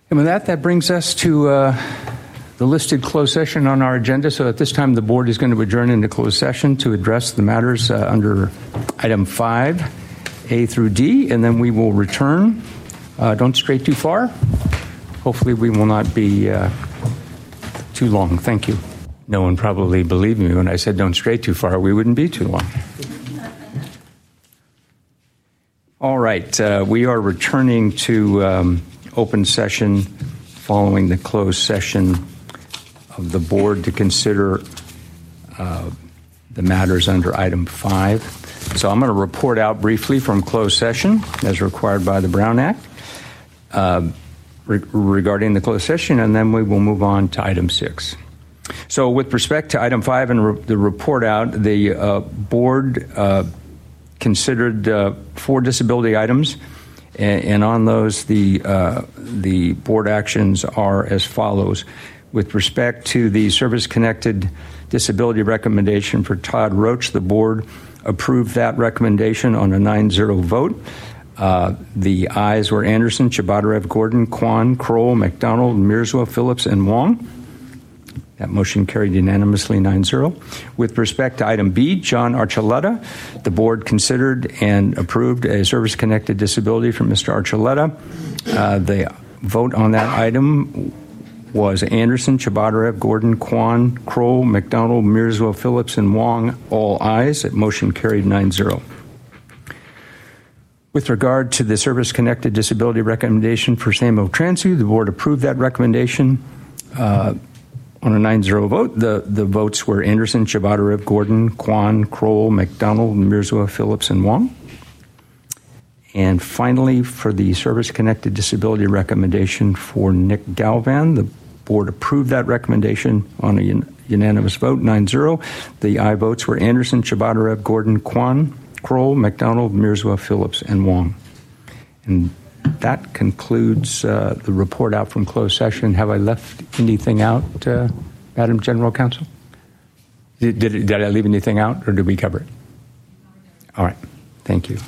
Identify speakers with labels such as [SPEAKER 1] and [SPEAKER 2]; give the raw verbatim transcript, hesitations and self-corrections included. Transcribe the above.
[SPEAKER 1] And with that, that brings us to uh, the listed closed session on our agenda. So at this time, the board is going to adjourn into closed session to address the matters uh, under item five, A through D, and then we will return. Uh, don't stray too far. Hopefully we will not be uh, too long. Thank you. No one probably believed me when I said don't stray too far. We wouldn't be too long. All right. Uh, we are returning to um, open session following the closed session of the board to consider uh, the matters under item five. So I'm going to report out briefly from closed session as required by the Brown Act uh, re- regarding the closed session, and then we will move on to item six. So with respect to item five and re- the report out, the uh, board uh, considered uh, four disability items, and, and on those the uh, the board actions are as follows. With respect to the service-connected disability recommendation for Todd Roach, the board approved that recommendation on a nine zero vote. Uh, the ayes were Anderson, Chabadarev, Gordon, Kwan, Kroll, McDonald, Mirzwa, Phillips, and Wong. That motion carried unanimously nine zero. With respect to item B, John Archuleta, the board considered and approved a service-connected disability for Mister Archuleta. Uh, the vote on that item was Anderson, Chabadarev, Gordon, Kwan, Kroll, McDonald, Mirzwa, Phillips, and Wong, all ayes. That motion carried nine zero. With regard to the service-connected disability recommendation for Samuel Transu, the board approved that recommendation uh, on a nine zero vote. The, the votes were Anderson, Chabadarev, Gordon, Kwan, Kroll, McDonald, Mirzwa, Phillips, and Wong. And finally, for the service-connected disability recommendation for Nick Galvan, the board approved that recommendation on a un- unanimous vote, nine zero. The aye votes were Anderson, Chabadarev, Gordon, Kwan, Kroll, McDonald, Mirzwa, Phillips, and Wong. And that concludes uh, the report out from closed session. Have I left anything out, uh, Madam General Counsel? Did, did, did I leave anything out, or did we cover it? All right. Thank you.